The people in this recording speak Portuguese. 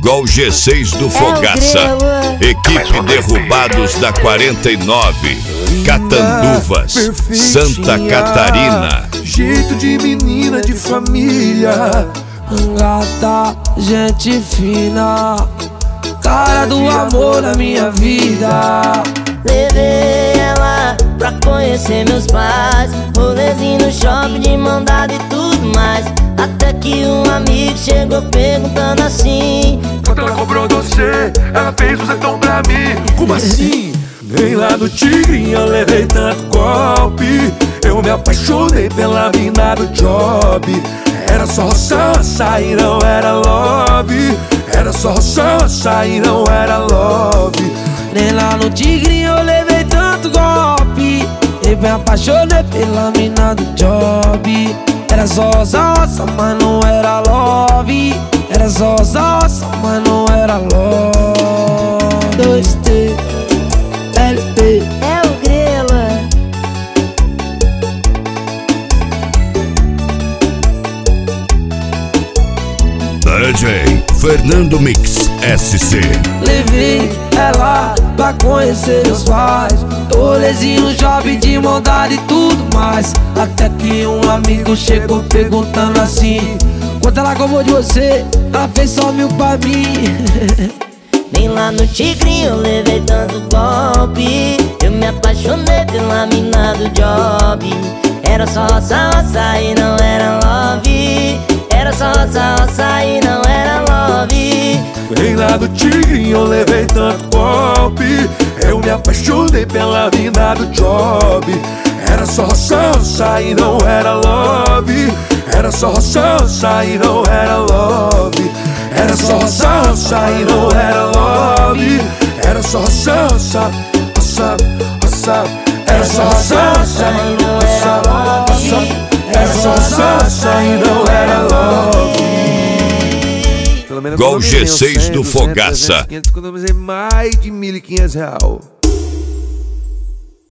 Gol G6 do Fogaça. Equipe Derrubados da 49. Catanduvas, Santa Catarina. Jeito de menina de família, gata, gente fina, cara do amor na minha vida. Levei ela pra conhecer meus pais, rolezinho no shopping de mão dada e tudo mais. Até que um amigo chegou perguntando assim: quanto ela cobrou você? Ela fez um setão pra mim. Como assim? Nem lá no Tigrinho eu levei tanto golpe. Eu me apaixonei pela mina do job. Era só roça e não era love. Era só roça e não era love. Nem lá no Tigrinho eu levei tanto golpe. Eu me apaixonei pela mina do job. Era só roça, mas não era love. Era só roça, mas não era love. 2T LP é o Grela. DJ Fernando Mix SC. Levei ela pra conhecer meus pais, rolezinho, jovem de mão dada e tudo mais. Até que um amigo chegou perguntando assim: quanto ela cobrou de você? Ela fez só 1000 pra mim. Nem lá no Tigrinho eu levei tanto golpe. Eu me apaixonei pela mina do job. Era só roça e não era love. Era só roça e não era love. Nem lá do Tigrinho eu levei tanto golpe. Eu me apaixonei pela mina do job. Era só roça e não era love. Era só roça e não era love. Era só roça e não era love. Era só roça. Era só roça e não era love. Era só roça e não era love. Gol G6 do Fogaça. Economizei mais de R$1.500.